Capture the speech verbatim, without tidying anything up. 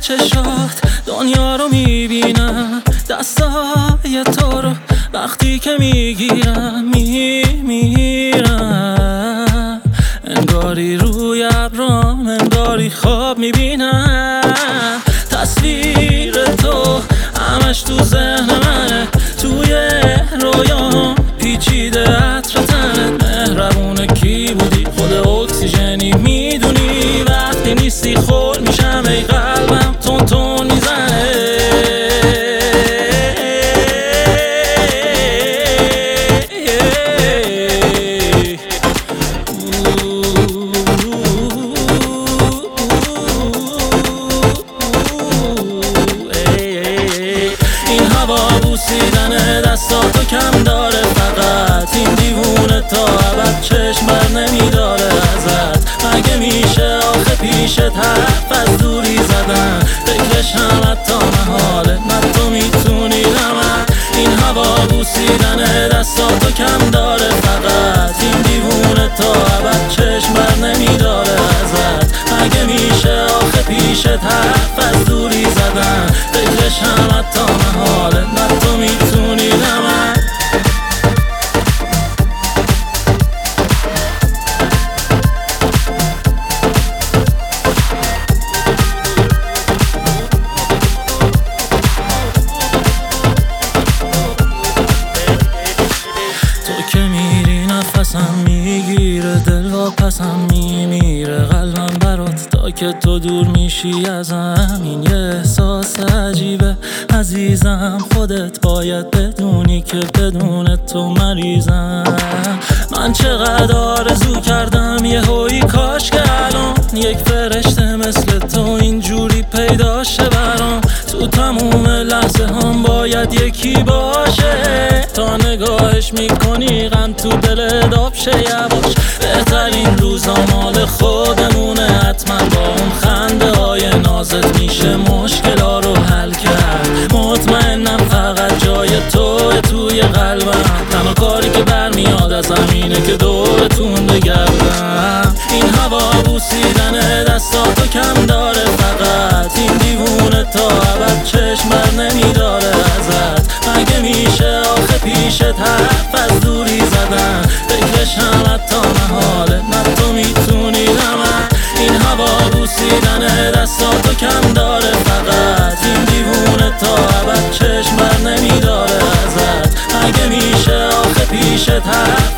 چشات دنیا رو میبینم، دستای تو رو وقتی که میگیرم میمیرم. انگاری روی ابرام، انگاری خواب میبینم. تصویر تو همش تو ذهن منه، توی رویام پیچیده عطر تنت. مهربونه کی بودی، خود اکسیژنی میدونی. وقتی نیستی خور میشم ای قلبم تون تون میزنه. این هوا بوسیدن دستاتو کم داره، فقط این دیوونه تا ابد چشم بر نمیداره ازت. مگه میشه آخه پیشت حرف از دوری زدن، فکرش هم حتی محاله، نه تو میتونی نه من. این هوا بوسیدن دستاتو کم داره، فقط این دیوونه تا ابد چشم بر نمیداره ازت. مگه میشه آخه پیشت حرف از دوری زدن، فکرش هم حتی محاله، نه تو میتونی نه من. نفسم میگیره، دل واپسم میمیره، قلبم برات تا که تو دور میشی ازم. این یه احساس عجیبه عزیزم، خودت باید بدونی که بدون تو مریضم. من چقدر آرزو کردم یه هوی، کاش که الان یک فرشته مثل تو اینجوری پیدا شه برام. تو تموم لحظه هم باید یکی باشه، تا نگاهش میکنی غم تو دل داب شه یواش. بهترین روزا مال خودمونه، حتما با اون خنده های نازت میشه مشکلا رو حل کرد. مطمئنم فقط جای تو توی قلبم، تنها کاری که برمیاد از همینه که دورتون بگردم. این هوا بوسیدن دستاتو کم داره، فقط این دیوونه تا ابد چشم بر نمیداره ازت. مگه میشه آخه پیشت حرف از دوری زدن، فکرش هم حتی محاله، نه تو میتونی نه من. این هوا بوسیدن دستاتو کم داره، فقط این دیوونه تا ابد چشم بر نمیداره ازت. مگه میشه آخه پیشت حرف